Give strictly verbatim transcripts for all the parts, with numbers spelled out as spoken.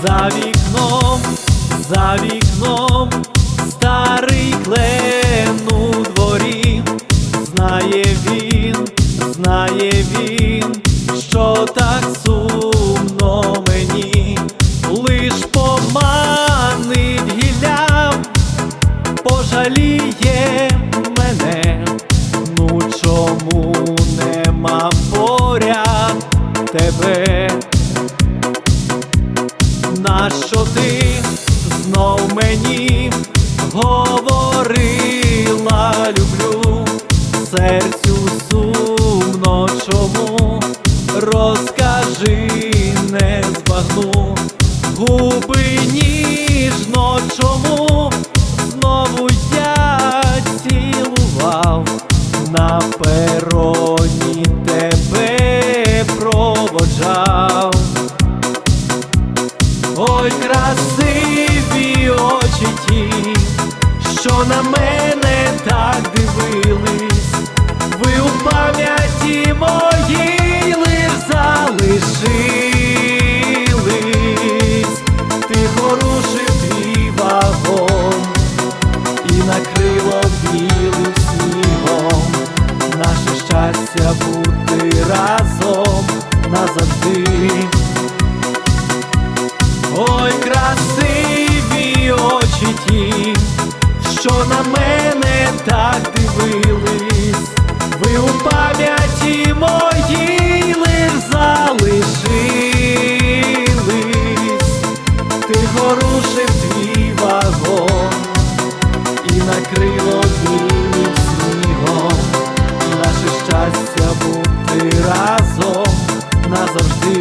За вікном, за вікном, старий клен у дворі. Знає він, знає він, що так сумно мені. Лиш поманить гіллям, пожаліє мене. Ну чому нема поряд тебе? Нащо ти знов мені говорила люблю? Серцю сумно чому? Розкажи, не збагну. Губи ніжно чому? Знову я цілував, на пероні тебе проводжав. Ой, красиві очі ті, що на мене так дивились, ви у пам'яті моїй лиш залишились. Тихо рушив твій вагон і накрило білим снігом наше щастя бути разом назавжди. Ой, красиві очі ті, що на мене так дивились, ви у пам'яті моїй лиш залишились. Тихо рушив твій вагон і накрило білим снігом наше щастя бути разом назавжди.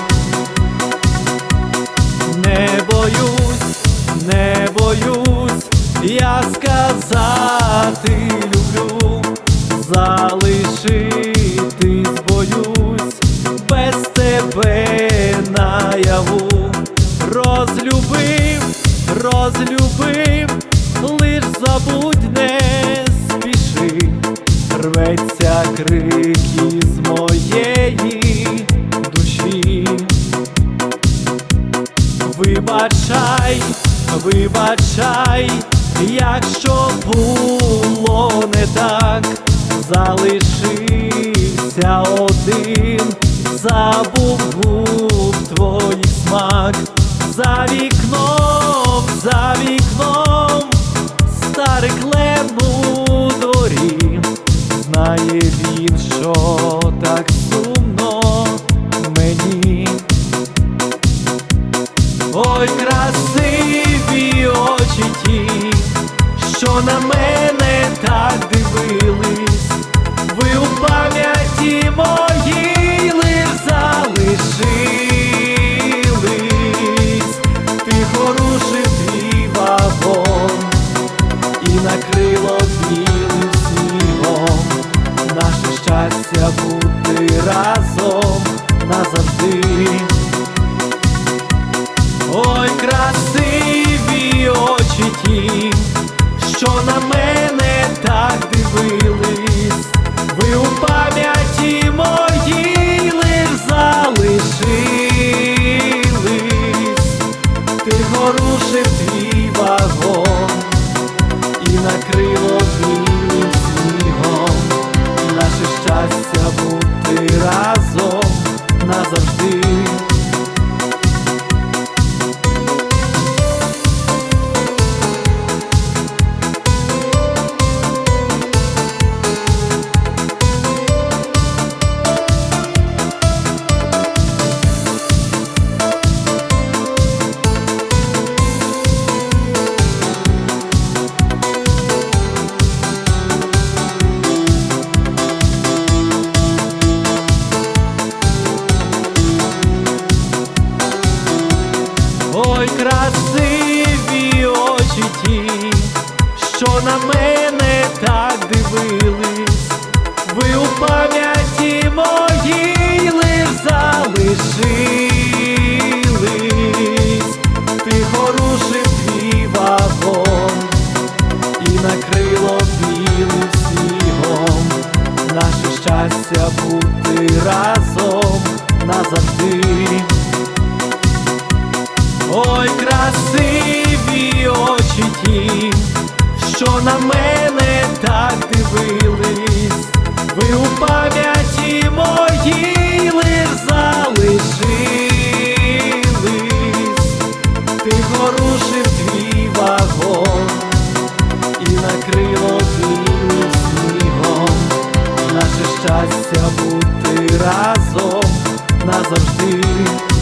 Не боюсь, не боюсь я сказати люблю, залишитись боюсь без тебе наяву. Розлюбив, розлюбив, лиш забудь, не спіши, рветься крик із моєї душі. Вибачай, вибачай, якщо було не так, залишився один, забув губ твоїх смак. За вікном, за вікном, старий клен у дворі. Знає він, що так сумно мені. Ой, красиві очі ті, що на мене так дивились, ви у пам'яті моїй лиш залишились. Тихо рушив твій вагон і накрило білим снігом наше щастя бути разом назавжди. Ой, красиві очі ті, що на мене так дивились, ви у пам'яті моїй лиш залишились. Тихо рушив твій вагон і накрило білим снігом наше щастя бути разом назавжди. Ой, красиві очі ті, що на мене так дивились, ви у пам'яті моїй лиш залишились. Тихо рушив твій вагон і накрило білим снігом наше щастя бути разом назавжди. красиві очі ті, що на мене так дивились, ви у пам'яті моїй лиш залишились. Ти порушив твій вагон і накрило білим снігом наше щастя бути разом назавжди.